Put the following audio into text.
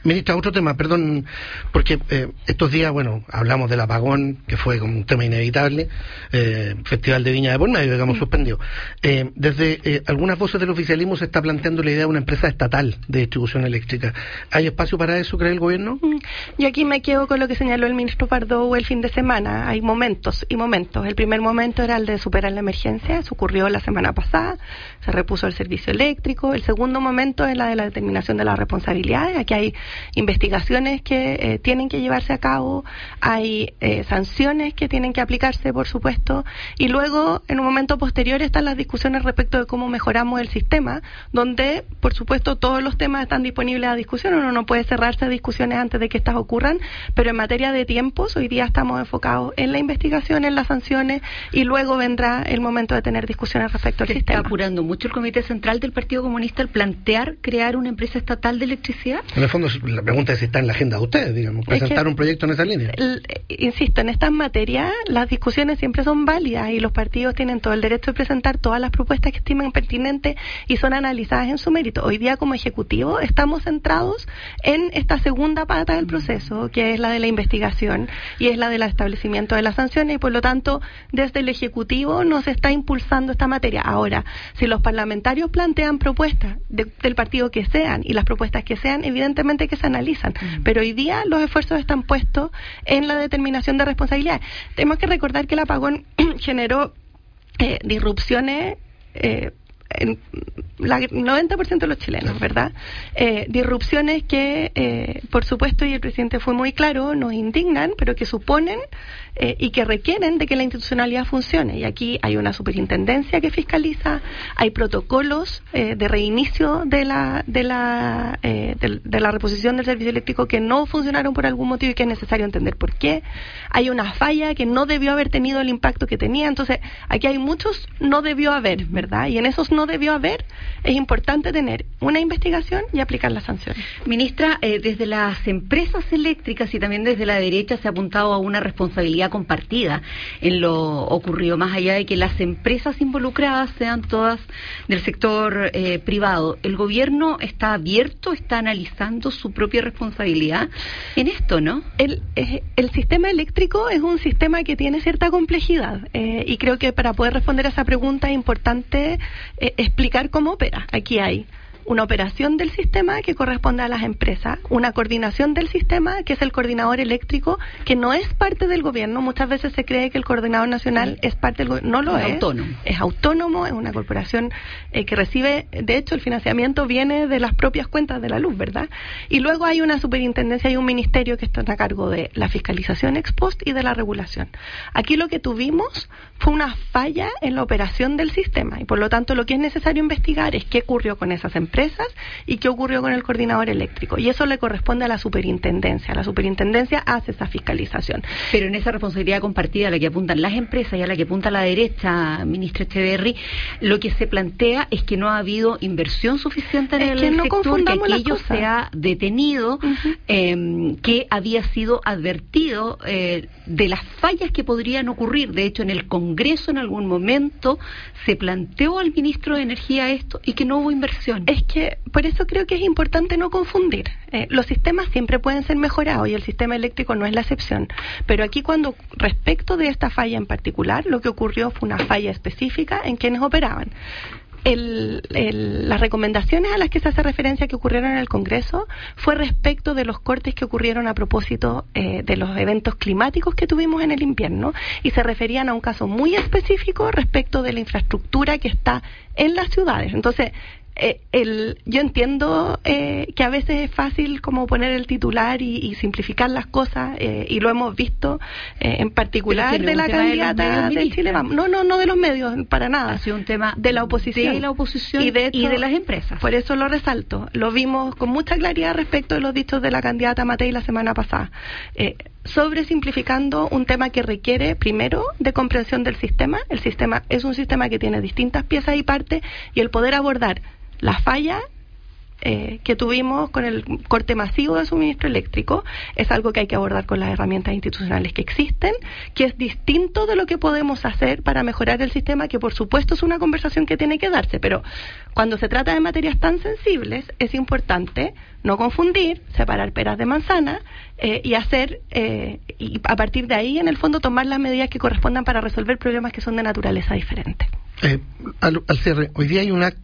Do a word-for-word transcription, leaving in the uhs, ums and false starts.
Ministra, otro tema, perdón, porque eh, estos días, bueno, hablamos del apagón, que fue como un tema inevitable, eh, Festival de Viña de por medio, digamos, sí. suspendido. Eh, desde eh, algunas voces del oficialismo se está planteando la idea de una empresa estatal de distribución eléctrica. ¿Hay espacio para eso, cree el gobierno? Yo aquí me quedo con lo que señaló el ministro Pardo el fin de semana. Hay momentos y momentos. El primer momento era el de superar la emergencia, eso ocurrió la semana pasada, se repuso el servicio eléctrico. El segundo momento es la de la determinación de las responsabilidades. Aquí hay investigaciones que eh, tienen que llevarse a cabo, hay eh, sanciones que tienen que aplicarse, por supuesto, y luego, en un momento posterior, están las discusiones respecto de cómo mejoramos el sistema, donde, por supuesto, todos los temas están disponibles a discusión. Uno no puede cerrarse a discusiones antes de que estas ocurran, pero en materia de tiempos, hoy día estamos enfocados en la investigación, en las sanciones, y luego vendrá el momento de tener discusiones respecto al ¿Se sistema. ¿Se está apurando mucho el Comité Central del Partido Comunista al plantear crear una empresa estatal de electricidad? En el fondo, la pregunta es si está en la agenda de ustedes, digamos, presentar es que, un proyecto en esa línea. El, insisto, en estas materias las discusiones siempre son válidas y los partidos tienen todo el derecho de presentar todas las propuestas que estimen pertinentes y son analizadas en su mérito. Hoy día, como Ejecutivo, estamos centrados en esta segunda pata del proceso, que es la de la investigación y es la del establecimiento de las sanciones, y por lo tanto, desde el Ejecutivo nos está impulsando esta materia. Ahora, si los parlamentarios plantean propuestas de, del partido que sean y las propuestas que sean, evidentemente que se analizan, uh-huh. pero hoy día los esfuerzos están puestos en la determinación de responsabilidades. Tenemos que recordar que el apagón generó eh, disrupciones eh, en la, el noventa por ciento de los chilenos, ¿verdad? Eh, disrupciones que, eh, por supuesto, y el presidente fue muy claro, nos indignan, pero que suponen eh, y que requieren de que la institucionalidad funcione. Y aquí hay una superintendencia que fiscaliza, hay protocolos eh, de reinicio de la de la eh, de, de la reposición del servicio eléctrico que no funcionaron por algún motivo y que es necesario entender por qué. Hay una falla que no debió haber tenido el impacto que tenía. Entonces, aquí hay muchos no debió haber, ¿verdad? Y en esos no debió haber, es importante tener una investigación y aplicar las sanciones. Ministra, eh, desde las empresas eléctricas y también desde la derecha se ha apuntado a una responsabilidad compartida en lo ocurrido, más allá de que las empresas involucradas sean todas del sector eh, privado. ¿El gobierno está abierto, está analizando su propia responsabilidad en esto, no? El, eh, el sistema eléctrico es un sistema que tiene cierta complejidad eh, y creo que para poder responder a esa pregunta es importante eh, explicar cómo opera. Aquí hay una operación del sistema que corresponde a las empresas, una coordinación del sistema que es el coordinador eléctrico, que no es parte del gobierno. Muchas veces se cree que el coordinador nacional es parte del gobierno, no lo es, es autónomo. Es autónomo, es una corporación eh, que recibe, de hecho el financiamiento viene de las propias cuentas de la luz, ¿verdad? Y luego hay una superintendencia y un ministerio que están a cargo de la fiscalización ex post y de la regulación. Aquí lo que tuvimos fue una falla en la operación del sistema y por lo tanto lo que es necesario investigar es qué ocurrió con esas empresas empresas y qué ocurrió con el coordinador eléctrico. Y eso le corresponde a la superintendencia. La superintendencia hace esa fiscalización. Pero en esa responsabilidad compartida a la que apuntan las empresas y a la que apunta la derecha, ministra Echeverri, lo que se plantea es que no ha habido inversión suficiente en es el que no sector, que aquello se ha detenido, uh-huh. eh, que había sido advertido eh, de las fallas que podrían ocurrir. De hecho, en el Congreso en algún momento se planteó al ministro de Energía esto y que no hubo inversión. Es que por eso creo que es importante no confundir. Eh, los sistemas siempre pueden ser mejorados y el sistema eléctrico no es la excepción. Pero aquí cuando, respecto de esta falla en particular, lo que ocurrió fue una falla específica en quienes operaban. El, el, las recomendaciones a las que se hace referencia que ocurrieron en el Congreso fue respecto de los cortes que ocurrieron a propósito eh, de los eventos climáticos que tuvimos en el invierno y se referían a un caso muy específico respecto de la infraestructura que está en las ciudades. Entonces, Eh, el, yo entiendo eh, que a veces es fácil como poner el titular y, y simplificar las cosas eh, y lo hemos visto eh, en particular de la candidata de del Chile Vamos. No, no, no de los medios, para nada. Ha sido un tema de la oposición, de la oposición y de, hecho, y de las empresas. Por eso lo resalto. Lo vimos con mucha claridad respecto de los dichos de la candidata Matei la semana pasada. Eh, sobresimplificando un tema que requiere, primero, de comprensión del sistema. El sistema es un sistema que tiene distintas piezas y partes y el poder abordar la falla eh, que tuvimos con el corte masivo de suministro eléctrico es algo que hay que abordar con las herramientas institucionales que existen, que es distinto de lo que podemos hacer para mejorar el sistema, que por supuesto es una conversación que tiene que darse, pero cuando se trata de materias tan sensibles es importante no confundir, separar peras de manzana eh, y hacer, eh, y a partir de ahí en el fondo tomar las medidas que correspondan para resolver problemas que son de naturaleza diferente. Eh, al, al cierre, hoy día hay un acto